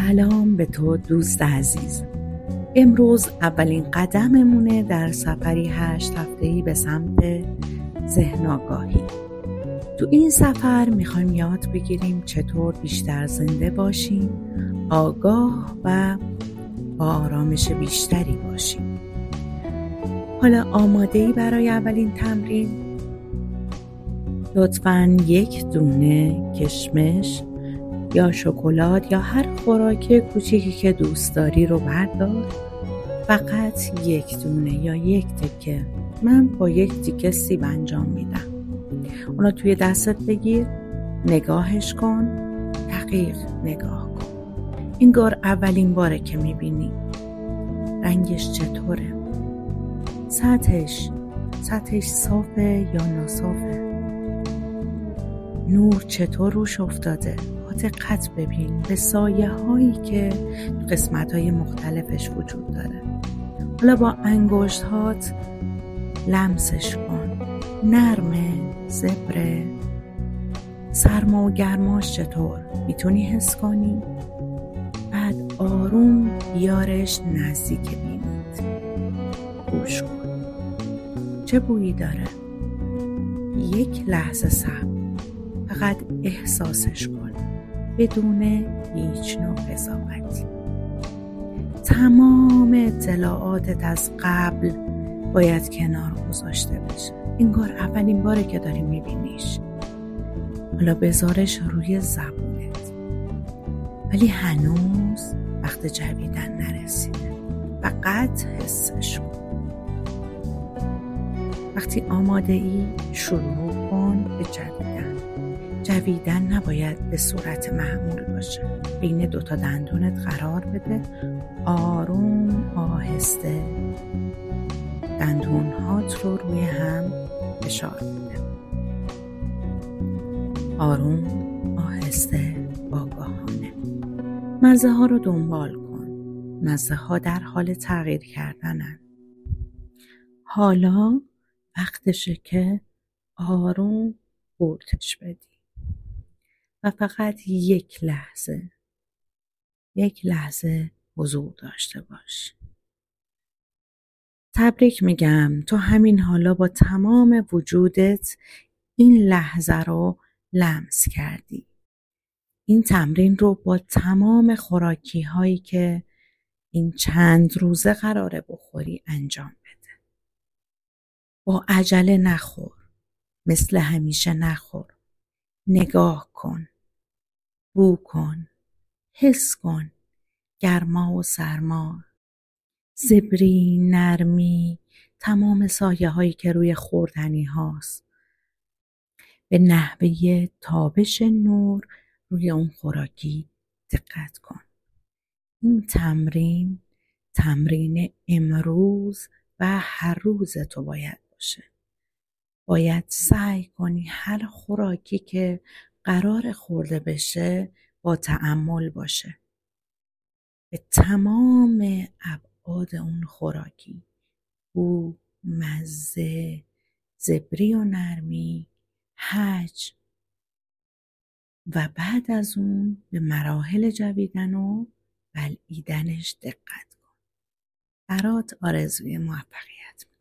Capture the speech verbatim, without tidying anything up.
سلام به تو دوست عزیز. امروز اولین قدممونه در سفری هشت هفته‌ای به سمت ذهن آگاهی. تو این سفر میخوایم یاد بگیریم چطور بیشتر زنده باشیم، آگاه و با آرامش بیشتری باشیم. حالا آماده‌ای برای اولین تمرین؟ لطفاً یک دونه کشمش یا شکلات یا هر خوراک کوچیکی که دوست داری رو بردار. فقط یک دونه یا یک تکه. من با یک تکه سیب انجام میدم. اونا توی دستت بگیر، نگاهش کن، دقیق نگاه کن. انگار اولین باره که میبینی. رنگش چطوره؟ سطحش سطحش صافه یا ناصافه؟ نور چطور روش افتاده؟ با دقت ببین به سایه هایی که تو قسمت های مختلفش وجود داره. حالا با انگشت هات لمسش کن. نرمه، زبره، سرما و گرماش چطور؟ میتونی حس کنی؟ بعد آروم بیارش نزدیک بینید. گوش کن. چه بویی داره؟ یک لحظه صبر. فقط احساسش کن بدون هیچ نوع قضاوتی. تمام اطلاعاتت از قبل باید کنار گذاشته بشه. انگار اولین باره که داری میبینیش. حالا بذارش روی زبونت، ولی هنوز وقت جویدن نرسیده. فقط حسش کن. وقتی آماده ای شروع کن به جویدن. جویدن نباید به صورت معمول باشه. بین دوتا دندونت قرار بده. آروم آهسته دندونهات رو روی هم فشار بده. آروم آهسته آگاهانه. مزه ها رو دنبال کن. مزه ها در حال تغییر کردنن. حالا وقتشه که آروم قورتش بدی و فقط یک لحظه یک لحظه حضور داشته باش. تبریک میگم، تو همین حالا با تمام وجودت این لحظه رو لمس کردی. این تمرین رو با تمام خوراکی هایی که این چند روزه قراره بخوری انجام بده. با عجله نخور. مثل همیشه نخور. نگاه کن. بو کن. حس کن. گرما و سرما. زبری، نرمی، تمام سایه هایی که روی خوردنی هاست. به نحوه تابش نور روی اون خوراکی دقت کن. این تمرین تمرین امروز و هر روز تو باید باشه. باید سعی کنی هر خوراکی که قرار خورده بشه با تأمل باشه. به تمام ابعاد اون خوراکی، بو، مزه، زبری و نرمی، حجم و بعد از اون به مراحل جویدن و بلعیدنش دقت کن. برات آرزوی موفقیت.